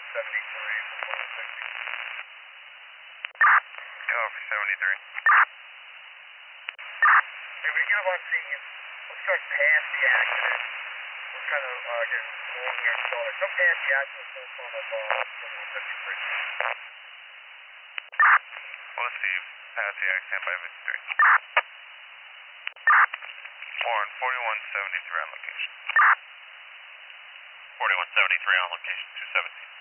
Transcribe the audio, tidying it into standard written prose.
Go for 73. Hey, we get on scene. Let's start past the accident. We're kind of getting long here, so let's go past the accident in front of 7173. We'll see past the accident by 53. Warren, 4173 on location. 4173 on location, 217.